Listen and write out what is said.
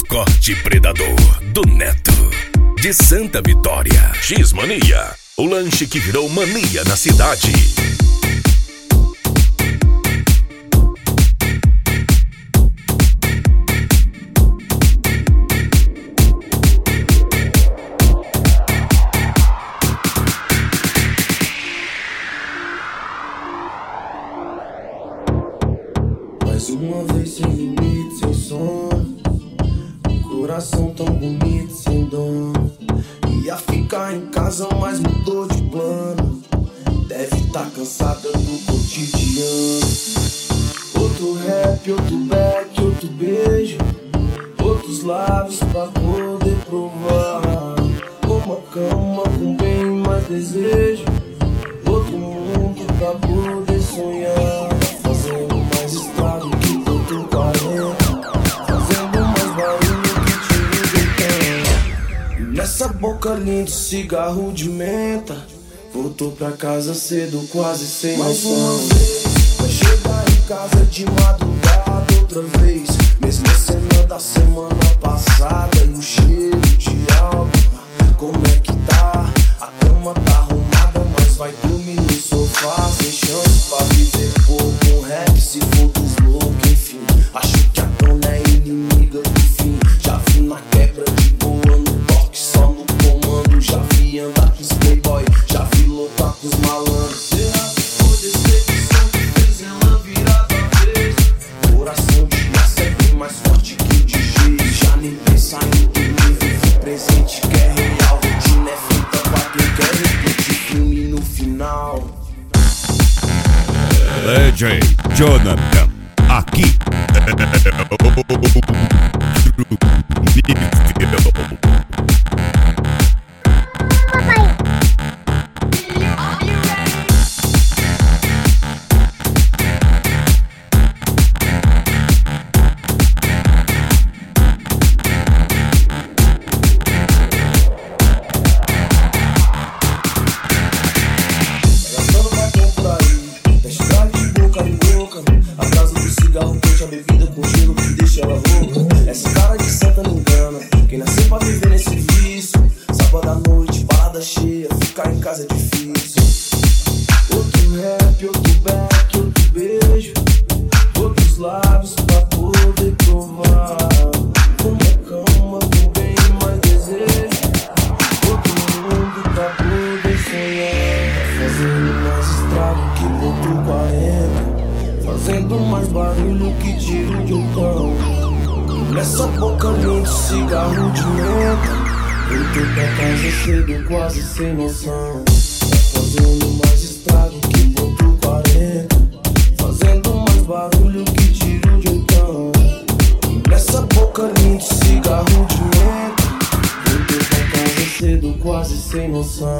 corte predador do Neto. De Santa Vitória, X-Mania, o lanche que virou mania na cidade. Mais uma vez sem limite, sem sono, coração tão bonito, sem dono. Ia ficar em casa, mas mudou de plano. Deve tá cansada do cotidiano. Outro rap, outro back, outro beijo, outros lábios pra poder provar. Uma cama com bem mais desejo, outro mundo pra poder sonhar. Fazendo mais estrago que tanto 40, fazendo mais barulho que tiro do tempo. Nessa boca linda, cigarro de menta. Voltou pra casa cedo, quase sem noção. Mais uma vez, vai chegar em casa de madrugada outra vez. Mesma cena da semana passada e o cheiro de álcool. Como é que tá? A cama tá arrumada, mas vai dormir no sofá. Sem chance pra viver pouco um rap, se for dos loucos, enfim. Acho que a dona é inimiga do fim. Já vi na quebra de boa, no toque, só no comando. Já vi andar com os playboy, já vi lutar com os malandros. Será que foi decepção que fez ela virar da vez? Coração de massa é bem mais forte que o de giz. Já nem pensa em dormir, vive presente, que é real. Rotina é feita pra quem quer repetir filme no final. DJ Jonathan, aqui. Gastando batom por aí, teste drive de boca em boca. Atrás do cigarro quente, a bebida com gelo que deixa ela louca. Essa cara de santa não engana, quem nasceu pra viver nesse vício. Sábado à noite, balada cheia, ficar em casa é difícil. Outro rap, outro back, outro beijo, outros lábios pra poder provar. Uma cama com bem mais desejo, outro mundo pra poder sonhar. Fazendo mais estrago que ponto 40, fazendo mais barulho que tiro de um cão. Nessa boca linda, cigarro de menta. Voltei pra casa cedo, quase sem noção. Fazendo mais estrago que ponto 40, fazendo mais barulho que tiro de um cão. Nessa boca linda, cigarro de menta. Voltei pra casa cedo, quase sem noção.